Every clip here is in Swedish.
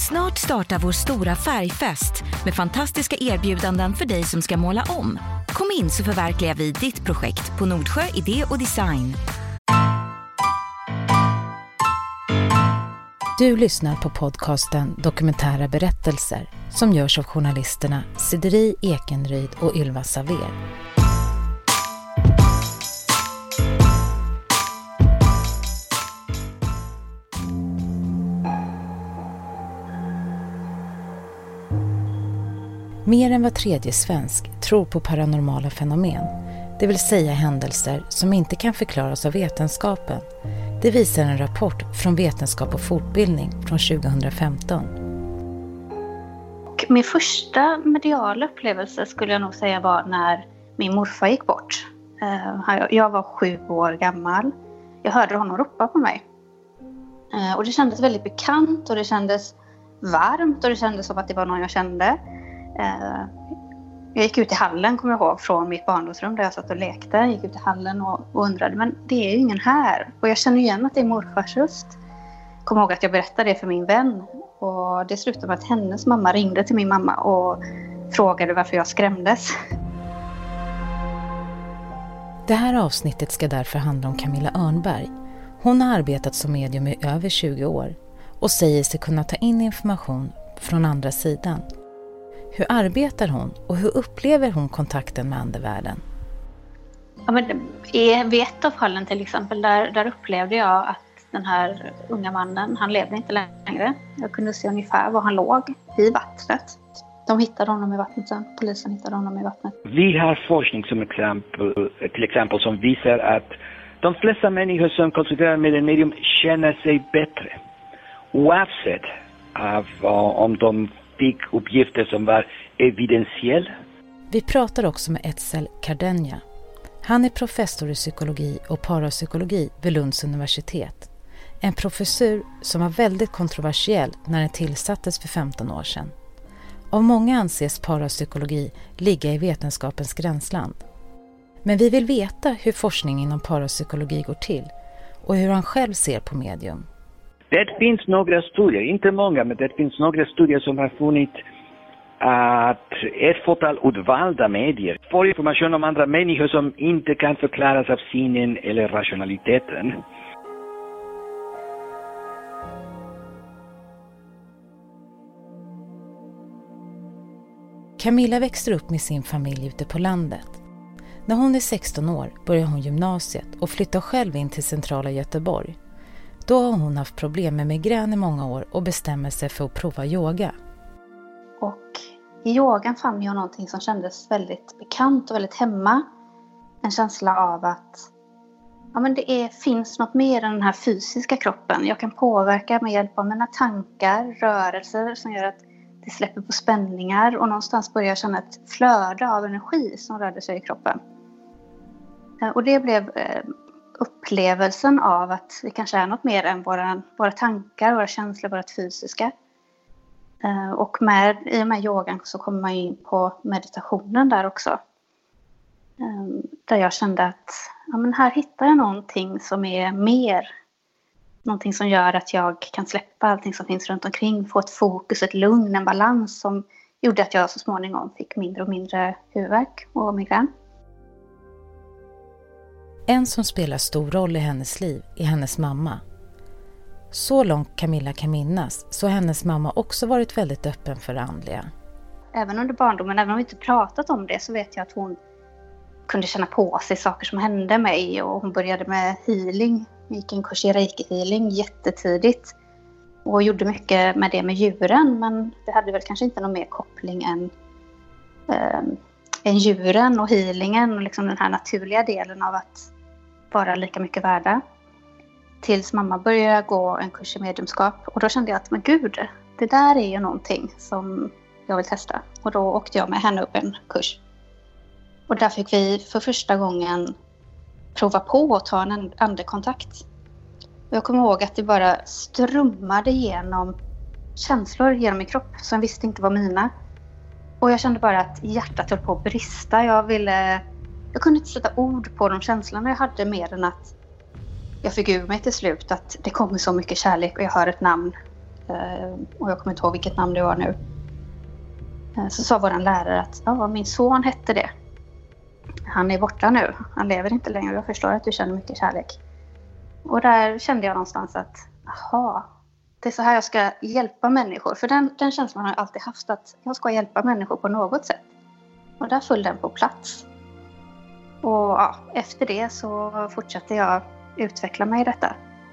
Snart startar vår stora färgfest med fantastiska erbjudanden för dig som ska måla om. Kom in så förverkligar vi ditt projekt på Nordsjö Idé och Design. Du lyssnar på podcasten Dokumentära berättelser som görs av journalisterna Sideri Ekenryd och Ylva Saver. Mer än var tredje svensk tror på paranormala fenomen, det vill säga händelser som inte kan förklaras av vetenskapen. Det visar en rapport från Vetenskap och fortbildning från 2015. Min första mediala upplevelse skulle jag nog säga var när min morfar gick bort. Jag var 7 år gammal. Jag hörde honom ropa på mig. Och det kändes väldigt bekant och det kändes varmt och det kändes som att det var någon jag kände. Jag gick ut i hallen, kommer jag ihåg, från mitt barndomsrum där jag satt och lekte. Jag gick ut i hallen och undrade, men det är ju ingen här. Och jag känner igen att det är morfars röst. Jag kommer ihåg att jag berättade det för min vän. Och det slutade med att hennes mamma ringde till min mamma och frågade varför jag skrämdes. Det här avsnittet ska därför handla om Camilla Örnberg. Hon har arbetat som medium i över 20 år och säger sig kunna ta in information från andra sidan. Hur arbetar hon och hur upplever hon kontakten med andevärlden? Ja, men vid ett av fallen till exempel, där upplevde jag att den här unga mannen, han levde inte längre. Jag kunde se ungefär var han låg i vattnet. De hittade honom i vattnet sen. Polisen hittade honom i vattnet. Vi har forskning som till exempel som visar att de flesta människor som konsulterar med en medium känner sig bättre. Oavsett om de fick uppgifter som var evidentiell. Vi pratar också med Etzel Cardenja. Han är professor i psykologi och parapsykologi vid Lunds universitet. En professur som var väldigt kontroversiell när den tillsattes för 15 år sedan. Av många anses parapsykologi ligga i vetenskapens gränsland. Men vi vill veta hur forskning inom parapsykologi går till och hur han själv ser på medium. Det finns några studier, inte många, men det finns några studier som har funnit att ett fåtal utvalda medier får information om andra människor som inte kan förklaras av sinnen eller rationaliteten. Camilla växer upp med sin familj ute på landet. När hon är 16 år börjar hon gymnasiet och flyttar själv in till centrala Göteborg. Då har hon haft problem med migrän i många år och bestämmer sig för att prova yoga. Och i yogan fann jag någonting som kändes väldigt bekant och väldigt hemma. En känsla av att finns något mer än den här fysiska kroppen. Jag kan påverka med hjälp av mina tankar, rörelser som gör att det släpper på spänningar. Och någonstans börjar jag känna ett flöde av energi som rörde sig i kroppen. Och det blev upplevelsen av att det kanske är något mer än våra tankar, våra känslor, vårt fysiska. Och i och med yogan så kommer man in på meditationen där också. Där jag kände att här hittar jag någonting som är mer. Någonting som gör att jag kan släppa allting som finns runt omkring. Få ett fokus, ett lugn, en balans som gjorde att jag så småningom fick mindre och mindre huvudvärk och migrän. En som spelar stor roll i hennes liv är hennes mamma. Så långt Camilla kan minnas så har hennes mamma också varit väldigt öppen för det andliga. Även under barndomen, även om vi inte pratat om det, så vet jag att hon kunde känna på sig saker som hände mig. Och hon började med healing, gick en kurs i reiki-healing jättetidigt. Och gjorde mycket med det med djuren, men det hade väl kanske inte någon mer koppling än djuren och healingen och liksom den här naturliga delen av att vara lika mycket värda. Tills mamma började gå en kurs i mediumskap. Och då kände jag att, men gud, det där är ju någonting som jag vill testa. Och då åkte jag med henne upp en kurs. Och där fick vi för första gången prova på att ta en andekontakt. Och jag kommer ihåg att det bara strömmade genom känslor genom min kropp som jag visste inte var mina. Och jag kände bara att hjärtat höll på att brista. Jag kunde inte sätta ord på de känslorna jag hade, mer än att jag fick ur mig till slut att det kommer så mycket kärlek och jag hör ett namn och jag kommer inte ihåg vilket namn det var nu. Så sa vår lärare att min son hette det. Han är borta nu, han lever inte längre. Jag förstår att du känner mycket kärlek. Och där kände jag någonstans att det är så här jag ska hjälpa människor. För den känslan har jag alltid haft, att jag ska hjälpa människor på något sätt. Och där föll den på plats. Och efter det så fortsatte jag utveckla mig i detta.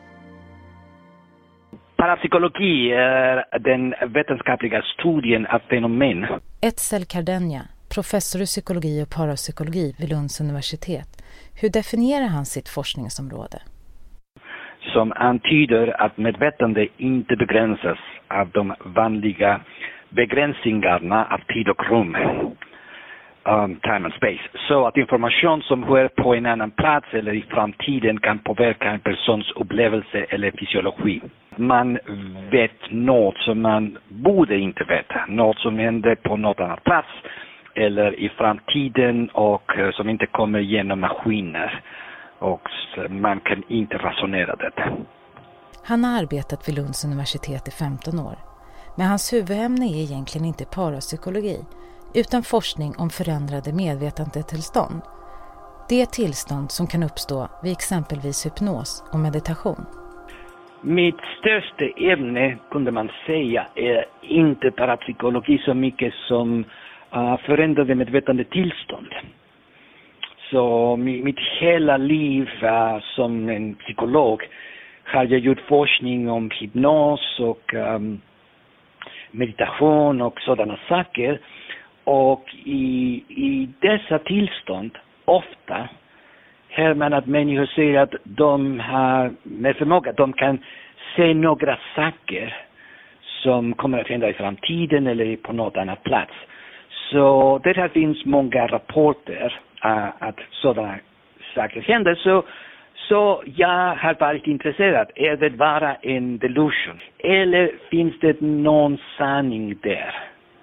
Parapsykologi är den vetenskapliga studien av fenomen. Edsel Cardenha, professor i psykologi och parapsykologi vid Lunds universitet. Hur definierar han sitt forskningsområde? Som antyder att medvetande inte begränsas av de vanliga begränsningarna av tid och rum. Time and space. Så att information som sker på en annan plats eller i framtiden kan påverka en persons upplevelse eller fysiologi. Man vet något som man borde inte veta. Något som händer på något annat plats eller i framtiden och som inte kommer genom maskiner. Och man kan inte resonera det. Han har arbetat vid Lunds universitet i 15 år. Men hans huvudämne är egentligen inte parapsykologi, utan forskning om förändrade medvetandetillstånd. Det är tillstånd som kan uppstå vid exempelvis hypnos och meditation. Mitt största ämne, kunde man säga, är inte parapsykologi så mycket som förändrade medvetandetillstånd. Så mitt hela liv som en psykolog har jag gjort forskning om hypnos och meditation och sådana saker. Och i dessa tillstånd ofta hör man att människor säger att de har med förmåga, de kan se några saker som kommer att hända i framtiden eller på något annat plats. Så det här finns många rapporter att sådana saker händer. Så jag har varit intresserad. Är det bara en delusion? Eller finns det någon sanning där?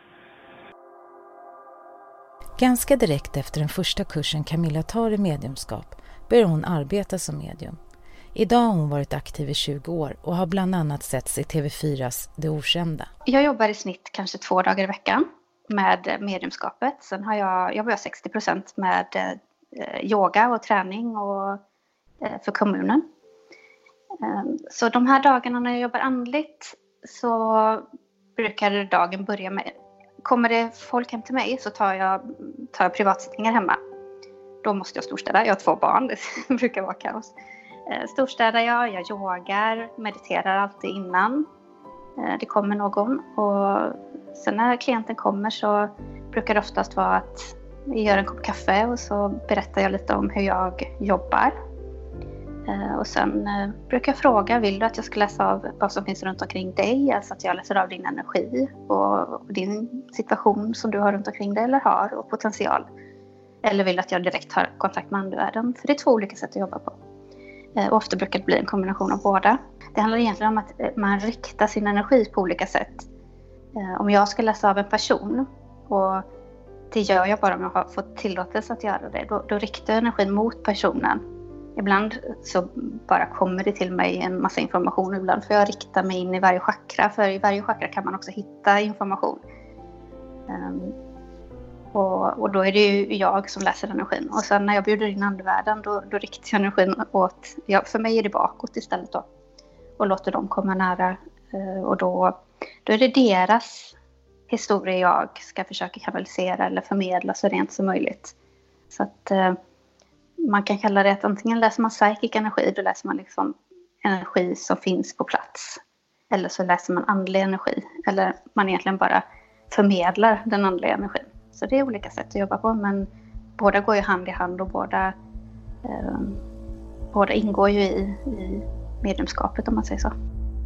Ganska direkt efter den första kursen Camilla tar i mediumskap börjar hon arbeta som medium. Idag har hon varit aktiv i 20 år och har bland annat setts i TV4s Det Okända. Jag jobbar i snitt kanske 2 dagar i veckan med mediumskapet. Sen jobbar jag 60% med yoga och träning och för kommunen. Så de här dagarna när jag jobbar andligt så brukar dagen börja med, kommer det folk hem till mig så tar jag privatsittningar hemma. Då måste jag storstäda, jag har 2 barn, det brukar vara kaos. Storstädar jag yogar, mediterar alltid innan det kommer någon. Och sen när klienten kommer så brukar det oftast vara att jag gör en kopp kaffe och så berättar jag lite om hur jag jobbar. Och sen brukar jag fråga, vill du att jag ska läsa av vad som finns runt omkring dig? Alltså att jag läser av din energi och din situation som du har runt omkring dig eller har och potential. Eller vill du att jag direkt har kontakt med andevärlden? För det är 2 olika sätt att jobba på. Och ofta brukar det bli en kombination av båda. Det handlar egentligen om att man riktar sin energi på olika sätt. Om jag ska läsa av en person, och det gör jag bara om jag har fått tillåtelse att göra det, då riktar jag energin mot personen. Ibland så bara kommer det till mig en massa information. Ibland får jag rikta mig in i varje chakra. För i varje chakra kan man också hitta information. Och då är det ju jag som läser energin. Och sen när jag bjuder in andevärlden då riktar jag energin åt... Ja, för mig är det bakåt istället då. Och låter dem komma nära. Och då är det deras historia jag ska försöka kanalisera eller förmedla så rent som möjligt. Så att... Man kan kalla det att antingen läser man psykisk energi, då läser man liksom energi som finns på plats. Eller så läser man andlig energi, eller man egentligen bara förmedlar den andliga energin. Så det är olika sätt att jobba på, men båda går ju hand i hand och båda ingår ju i mediumskapet om man säger så.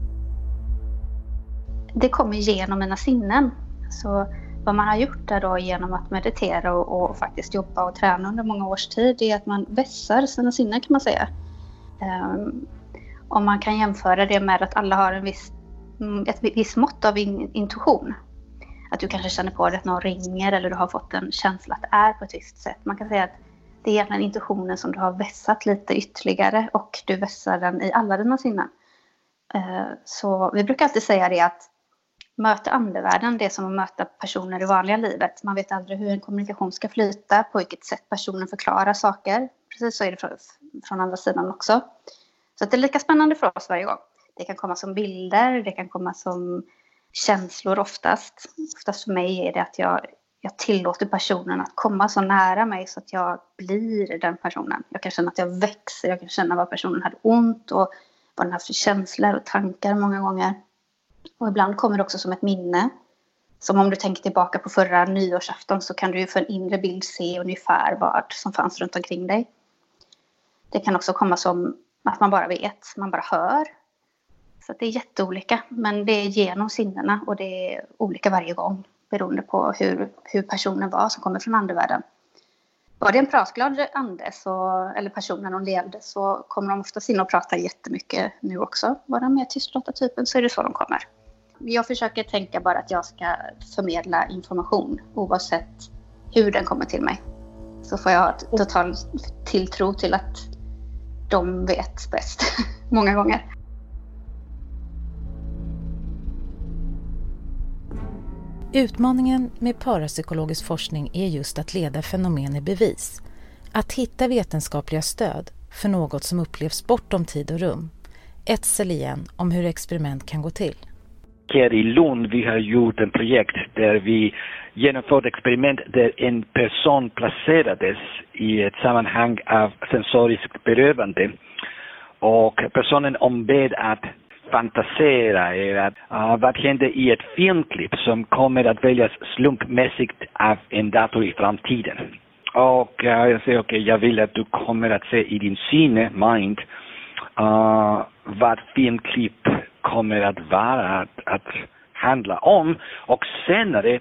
Det kommer genom mina sinnen, så... Vad man har gjort där då genom att meditera och faktiskt jobba och träna under många års tid är att man vässar sina sinnen kan man säga. Om man kan jämföra det med att alla har ett visst mått av intuition. Att du kanske känner på dig att någon ringer eller du har fått en känsla att det är på ett visst sätt. Man kan säga att det är egentligen intuitionen som du har vässat lite ytterligare och du vässar den i alla dina sinnen. Så vi brukar alltid säga det att möta andevärlden, det är som att möta personer i vanliga livet. Man vet aldrig hur en kommunikation ska flyta, på vilket sätt personen förklarar saker. Precis så är det från andra sidan också. Så att det är lika spännande för oss varje gång. Det kan komma som bilder, det kan komma som känslor oftast. Oftast för mig är det att jag tillåter personen att komma så nära mig så att jag blir den personen. Jag kan känna att jag växer, jag kan känna vad personen hade ont och vad den har för känslor och tankar många gånger. Och ibland kommer det också som ett minne. Som om du tänker tillbaka på förra nyårsafton så kan du ju för en inre bild se ungefär vad som fanns runt omkring dig. Det kan också komma som att man bara vet, man bara hör. Så det är jätteolika, men det är genom sinnena och det är olika varje gång. Beroende på hur personen var som kommer från andevärlden. Var det en pratglad ande eller personen hon levde så kommer de oftast in och prata jättemycket nu också. Var de mer tystlåta typen så är det så de kommer. Jag försöker tänka bara att jag ska förmedla information oavsett hur den kommer till mig. Så får jag total tilltro till att de vet bäst många gånger. Utmaningen med parapsykologisk forskning är just att leda fenomen i bevis. Att hitta vetenskapliga stöd för något som upplevs bortom tid och rum. Etsel igen om hur experiment kan gå till. Här i Lund vi har gjort en projekt där vi genomförde experiment där en person placerades i ett sammanhang av sensoriskt berövande. Och personen ombed att fantasera är att vad händer i ett filmklipp som kommer att väljas slumpmässigt av en dator i framtiden. Och jag säger okej, jag vill att du kommer att se i din mind vad filmklipp kommer att vara att handla om. Och senare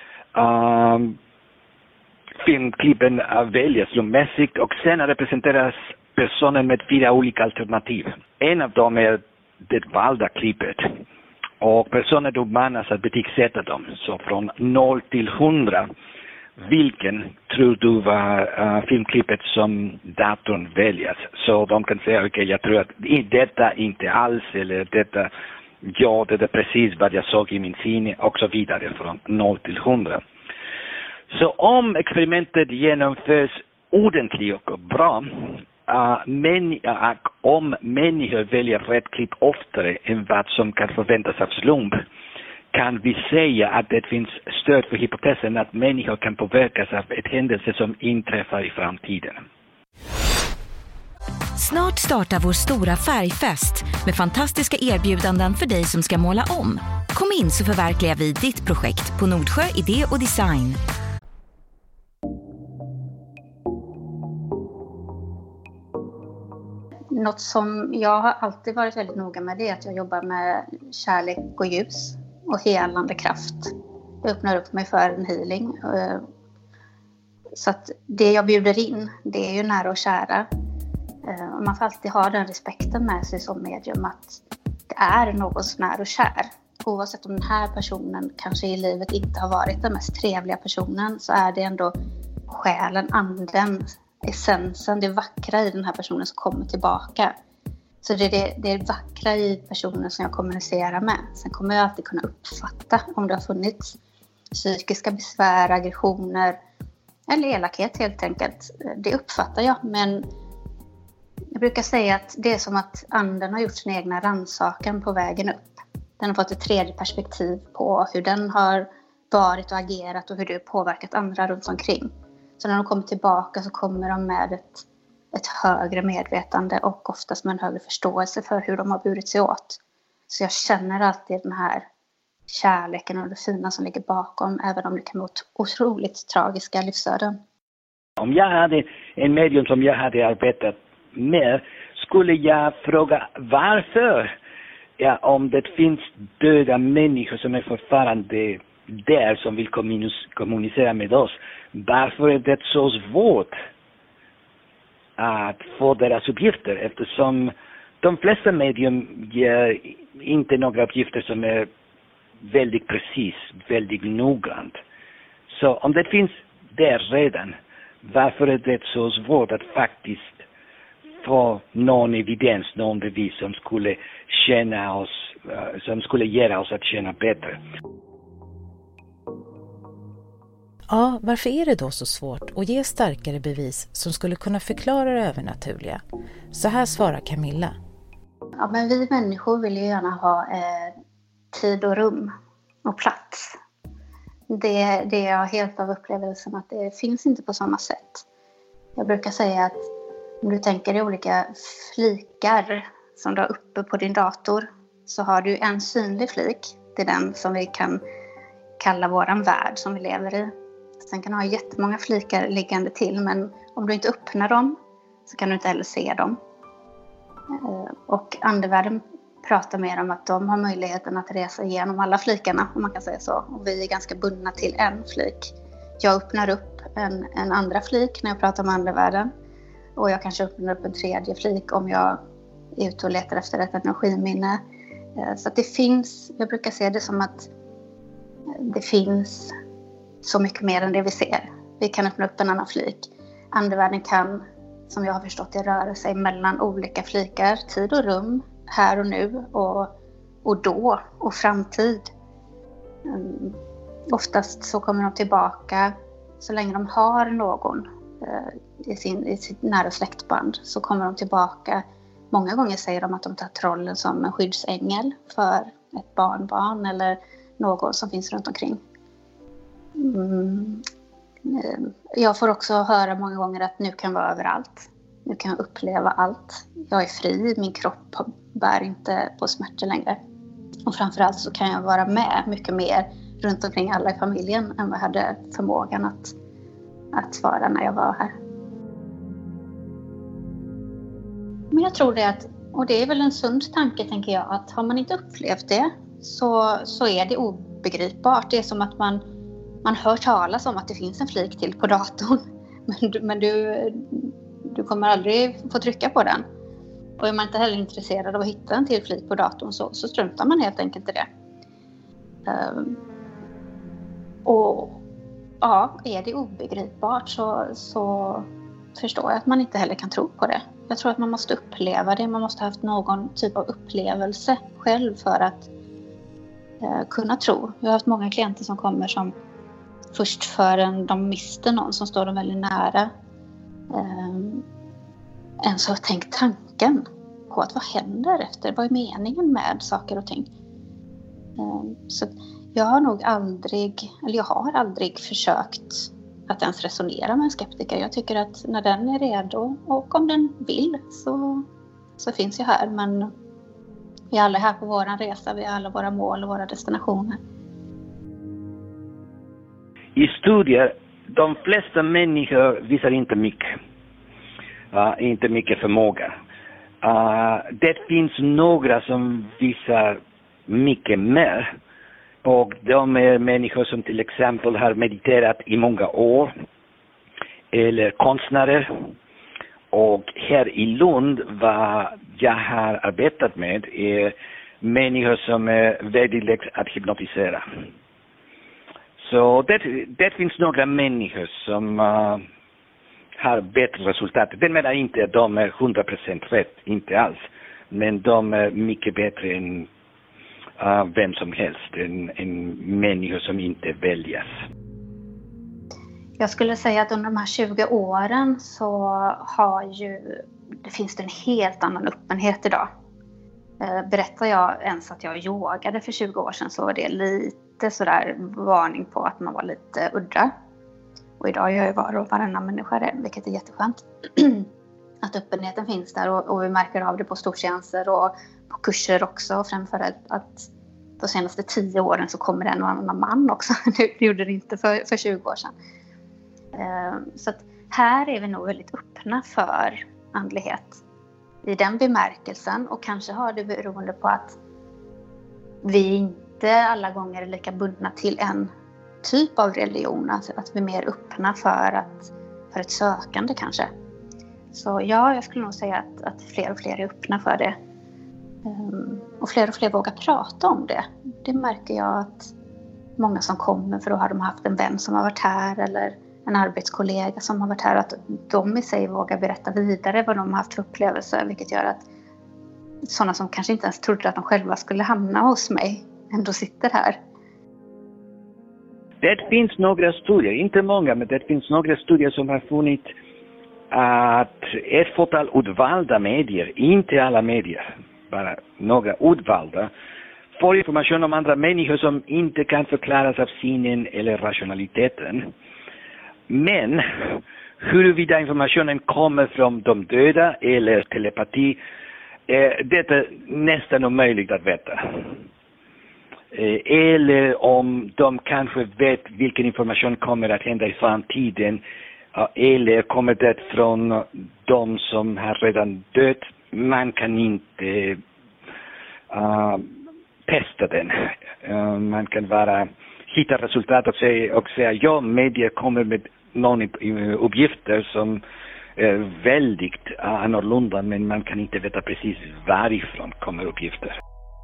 filmklippen väljas slumpmässigt och senare presenteras personen med 4 olika alternativ. En av dem är det valda klippet. Och personen uppmanas att betygsätta dem. Så från 0 till 100. Vilken tror du var filmklippet som datorn väljer? Så de kan säga okej, jag tror att detta inte alls. Eller detta, ja, det är precis vad jag såg i min sinne. Och så vidare från 0 till 100. Så om experimentet genomförs ordentligt och bra. Om människor väljer rätt klipp oftare än vad som kan förväntas av slump kan vi säga att det finns stöd för hypotesen att människor kan påverkas av ett händelse som inträffar i framtiden. Snart startar vår stora färgfest med fantastiska erbjudanden för dig som ska måla om. Kom in så förverkligar vi ditt projekt på Nordsjö Idé och Design. Något som jag har alltid varit väldigt noga med det är att jag jobbar med kärlek och ljus och helande kraft. Jag öppnar upp mig för en healing. Så att det jag bjuder in, det är ju nära och kära. Man får alltid ha den respekten med sig som medium att det är någon som är och kär. Oavsett om den här personen kanske i livet inte har varit den mest trevliga personen så är det ändå själen, anden, essensen, det vackra i den här personen som kommer tillbaka. Så det är det vackra i personen som jag kommunicerar med. Sen kommer jag alltid kunna uppfatta om det har funnits psykiska besvär, aggressioner eller elakhet helt enkelt. Det uppfattar jag, men jag brukar säga att det är som att anden har gjort sin egna rannsakan på vägen upp. Den har fått ett tredje perspektiv på hur den har varit och agerat och hur det har påverkat andra runt omkring. Så när de kommer tillbaka så kommer de med ett högre medvetande och oftast med en högre förståelse för hur de har burit sig åt. Så jag känner alltid den här kärleken och det fina som ligger bakom, även om det kan vara otroligt tragiska livsöden. Om jag hade en medium som jag hade arbetat med skulle jag fråga varför, om det finns döda människor som är fortfarande där som vill kommunicera med oss. Varför är det så svårt att få deras uppgifter? Eftersom de flesta medium ger inte några uppgifter som är väldigt precis, väldigt noggrant. Så om det finns där redan, varför är det så svårt att faktiskt få någon evidens, någon bevis som skulle som skulle göra oss att känna bättre. Ja, varför är det då så svårt att ge starkare bevis som skulle kunna förklara det övernaturliga? Så här svarar Camilla. Ja, men vi människor vill ju gärna ha tid och rum och plats. Det är jag helt av upplevelsen att det finns inte på samma sätt. Jag brukar säga att om du tänker i olika flikar som du har uppe på din dator, så har du en synlig flik. Det är den som vi kan kalla våran värld som vi lever i. Sen kan du ha jättemånga flikar liggande till, men om du inte öppnar dem så kan du inte heller se dem. Och andevärlden pratar mer om att de har möjligheten att resa igenom alla flikarna, om man kan säga så. Och vi är ganska bundna till en flik. Jag öppnar upp en andra flik när jag pratar om andevärlden. Och jag kanske öppnar upp en tredje flik om jag är ute och letar efter ett energiminne. Så att det finns, jag brukar se det som att det finns så mycket mer än det vi ser. Vi kan öppna upp en annan flik. Andevärlden kan, som jag har förstått det, röra sig mellan olika flikar, tid och rum, här och nu och då och framtid. Oftast så kommer de tillbaka så länge de har någon i sitt nära släktband, så kommer de tillbaka. Många gånger säger de att de tar rollen som en skyddsängel för ett barnbarn eller någon som finns runt omkring. Jag får också höra många gånger att nu kan vara överallt. Nu kan jag uppleva allt. Jag är fri, min kropp bär inte på smärta längre. Och framförallt så kan jag vara med mycket mer runt omkring alla i familjen än vad jag hade förmågan att vara när jag var här. Men jag tror det att, och det är väl en sund tanke tänker jag, att har man inte upplevt det så är det obegripbart. Det är som att man hör talas om att det finns en flik till på datorn. Men du kommer aldrig få trycka på den. Och är man inte heller intresserad av att hitta en till flik på datorn så struntar man helt enkelt i det. Och ja, är det obegripbart så förstår jag att man inte heller kan tro på det. Jag tror att man måste uppleva det. Man måste ha haft någon typ av upplevelse själv för att kunna tro. Jag har haft många klienter som kommer som först förrän de mister någon som står dem väldigt nära. Ens har tänkt tanken på att vad händer efter? Vad är meningen med saker och ting? Så jag har aldrig försökt att ens resonera med en skeptiker. Jag tycker att när den är redo och om den vill så finns jag här. Men vi är alla här på våran resa. Vi har alla våra mål och våra destinationer. I studier, de flesta människor visar inte mycket förmåga. Det finns några som visar mycket mer. Och de är människor som till exempel har mediterat i många år. Eller konstnärer. Och här i Lund, vad jag har arbetat med är människor som är väldigt lätt att hypnotisera. Så det finns några människor som har bättre resultat. Det menar inte att de är 100% rätt, inte alls. Men de är mycket bättre än vem som helst, en människa som inte väljas. Jag skulle säga att under de här 20 åren så finns det en helt annan öppenhet idag. Berättar jag ens att jag yogade för 20 år sedan så var det lite sådär varning på att man var lite udda. Och idag gör ju var och varannan människa det, vilket är jätteskönt. Att öppenheten finns där och vi märker av det på storseanser och på kurser också. Och framförallt att de senaste 10 åren så kommer det en och annan man också. Det gjorde det inte för 20 år sedan. Så att här är vi nog väldigt öppna för andlighet. I den bemärkelsen, och kanske har det beroende på att vi inte alla gånger är lika bundna till en typ av religion. Alltså att vi är mer öppna för ett sökande kanske. Så ja, jag skulle nog säga att fler och fler är öppna för det. Och fler vågar prata om det. Det märker jag att många som kommer, för då har de haft en vän som har varit här eller en arbetskollega som har varit här, att de i sig vågar berätta vidare vad de har haft för upplevelser, vilket gör att sådana som kanske inte ens trodde att de själva skulle hamna hos mig ändå sitter här. Det finns några studier, inte många, men det finns några studier som har funnit att ett fåtal utvalda medier, inte alla medier, bara några utvalda, får information om andra människor som inte kan förklaras av sinnen eller rationaliteten. Men huruvida informationen kommer från de döda eller telepati, det är nästan omöjligt att veta. Eller om de kanske vet vilken information kommer att hända i framtiden, eller kommer det från de som har redan dött. Man kan inte testa den. Man kan bara hitta resultat och säga ja, medier kommer med någon uppgifter som är väldigt annorlunda, men man kan inte veta precis varifrån kommer uppgifter.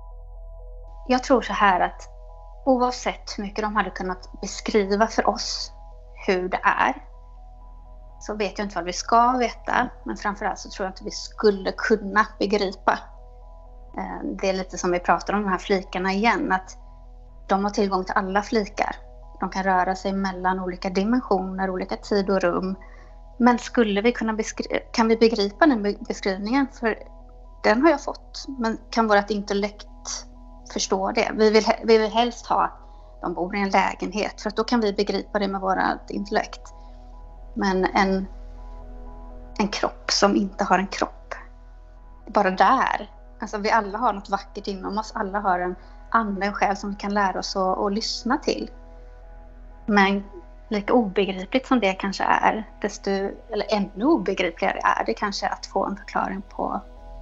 Jag tror så här att oavsett hur mycket de hade kunnat beskriva för oss hur det är, så vet jag inte vad vi ska veta, men framförallt så tror jag inte vi skulle kunna begripa. Det är lite som vi pratar om de här flikarna igen, att de har tillgång till alla flikar. De kan röra sig mellan olika dimensioner, olika tid och rum. Men skulle vi kunna kan vi begripa den beskrivningen? För den har jag fått. Men kan vårt intellekt förstå det? Vi vill helst ha att de bor i en lägenhet, för att då kan vi begripa det med vårt intellekt. Men en kropp som inte har en kropp, bara där. Alltså vi alla har något vackert inom oss. Alla har en ande, en själ som vi kan lära oss att lyssna till. Men lika obegripligt som det kanske är, eller ännu obegripligare är det kanske att få en förklaring på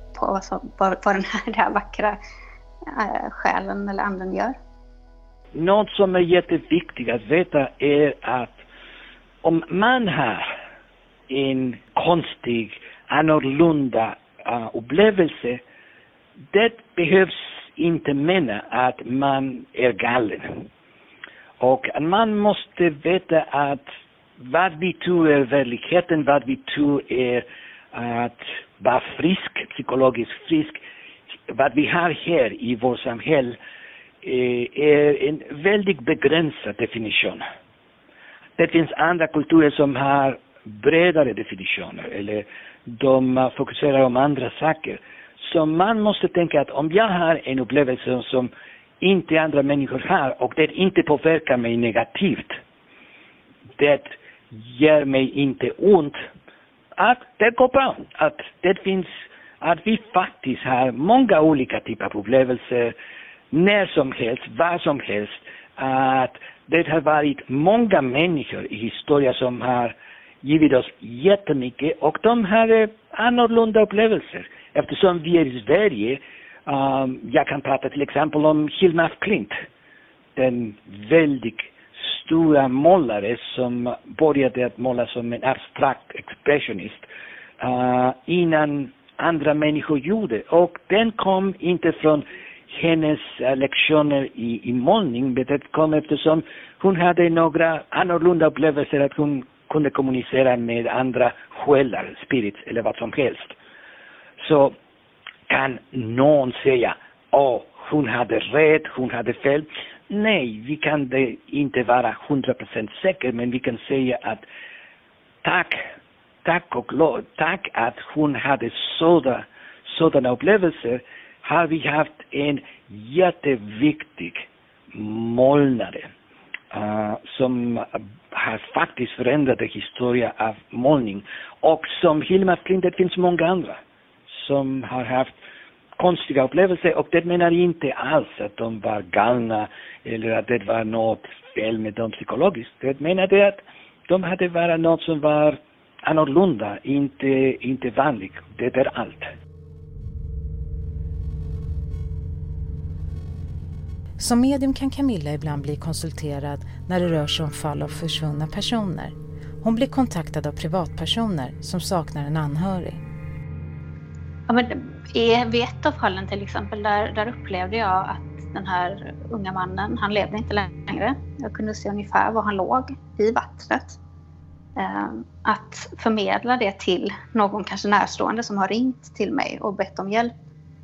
vad den här vackra själen eller anden gör. Något som är jätteviktigt att veta är att om man har en konstig, annorlunda upplevelse, det behövs inte mena att man är galen. Och man måste veta att vad vi tror är verkligheten, vad vi tror är att vara frisk, psykologiskt frisk, vad vi har här i vårt samhälle är en väldigt begränsad definition. Det finns andra kulturer som har bredare definitioner, eller de fokuserar om andra saker. Så man måste tänka att om jag har en upplevelse som inte andra människor har och det inte påverkar mig negativt, det ger mig inte ont, att det går bra. Att det finns, att vi faktiskt har många olika typer av upplevelser när som helst, var som helst. Att det har varit många människor i historien som har givit oss jättemycket och de har annorlunda upplevelser. Eftersom vi är i Sverige, jag kan prata till exempel om Hilma af Klint, den väldigt stora målare som började att måla som en abstrakt expressionist innan andra människor gjorde. Och den kom inte från hennes lektioner i målning, men det kom eftersom hon hade några annorlunda upplevelser att hon kunde kommunicera med andra själar, spirits eller vad som helst. Så kan någon säga, hon hade rätt, hon hade fel. Nej, vi kan det inte vara 100% säker, men vi kan säga att tack att hon hade sådana upplevelser har vi haft en jätteviktig målare som har faktiskt förändrat historien av målning. Och som Hilma af Klint, det finns många andra som har haft konstiga upplevelser, och det menar inte alls att de var galna eller att det var något fel med dem psykologiskt. Det menar det att de hade varit något som var annorlunda, inte vanligt. Det är allt. Som medium kan Camilla ibland bli konsulterad när det rör sig om fall av försvunna personer. Hon blir kontaktad av privatpersoner som saknar en anhörig. Ja, men vid ett av fallen till exempel, där upplevde jag att den här unga mannen, han levde inte längre. Jag kunde se ungefär var han låg i vattnet. att förmedla det till någon kanske närstående som har ringt till mig och bett om hjälp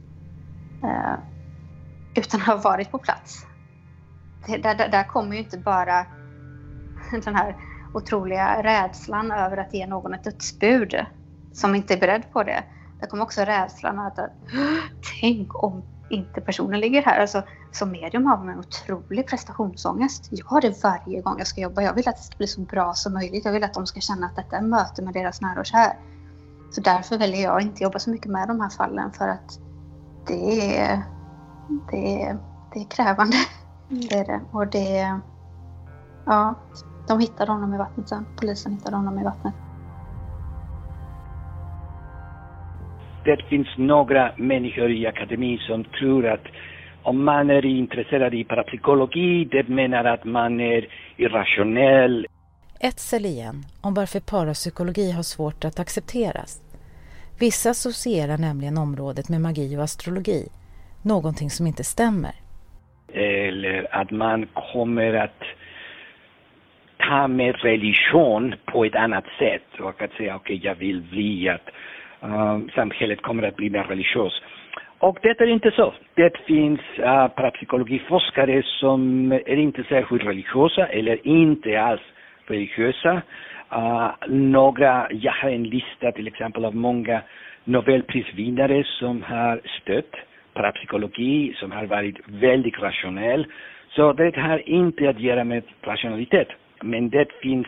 utan att ha varit på plats. Där kommer ju inte bara den här otroliga rädslan över att ge någon ett dödsbud som inte är beredd på det. Det kommer också rädslan att tänk om inte personen ligger här. Alltså, som medium har man en otrolig prestationsångest. Jag har det varje gång jag ska jobba. Jag vill att det ska bli så bra som möjligt. Jag vill att de ska känna att detta är möte med deras nära och kär. Så därför väljer jag inte jobba så mycket med de här fallen. För att det är krävande. Det är det. Och de hittade honom i vattnet sen. Polisen hittade honom i vattnet. Det finns några människor i akademin som tror att om man är intresserad i parapsykologi, det menar att man är irrationell. Etzel igen om varför parapsykologi har svårt att accepteras. Vissa associerar nämligen området med magi och astrologi, någonting som inte stämmer. Eller att man kommer att ta med religion på ett annat sätt och att säga okej, jag vill bli att samhället kommer att bli mer religiös. Och det är inte så. Det finns parapsykologiforskare som är inte särskilt religiösa eller inte alls religiösa. Jag har en lista till exempel av många Nobelprisvinnare som har stött parapsykologi, som har varit väldigt rationell. Så det har inte att göra med rationalitet. Men det finns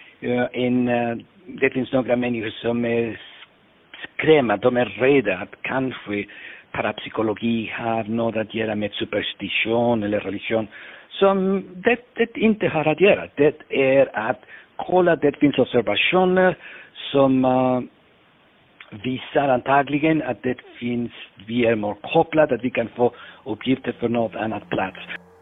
några människor som är skrämda, de är rädda att kanske parapsykologi har något att göra med superstition eller religion som det inte har att göra. Det är att kolla, det finns observationer som visar antagligen att vi är mer kopplade, att vi kan få uppgifter för något annat plats.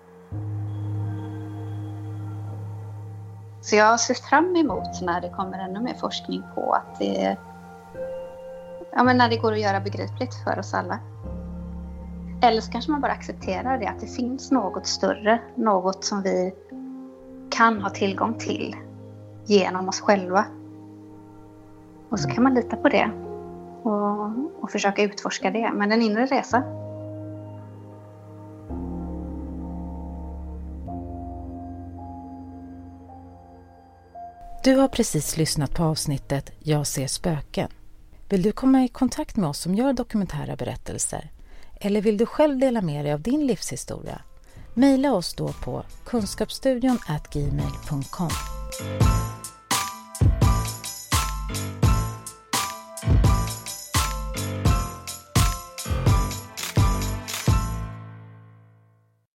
Så jag ser fram emot när det kommer ännu mer forskning på att när det går att göra begripligt för oss alla. Eller så kanske man bara accepterar det, att det finns något större, något som vi kan ha tillgång till genom oss själva. Och så kan man lita på det och försöka utforska det. Men en inre resa. Du har precis lyssnat på avsnittet Jag ser spöken. Vill du komma i kontakt med oss som gör dokumentära berättelser? Eller vill du själv dela med dig av din livshistoria? Maila oss då på kunskapsstudion@gmail.com.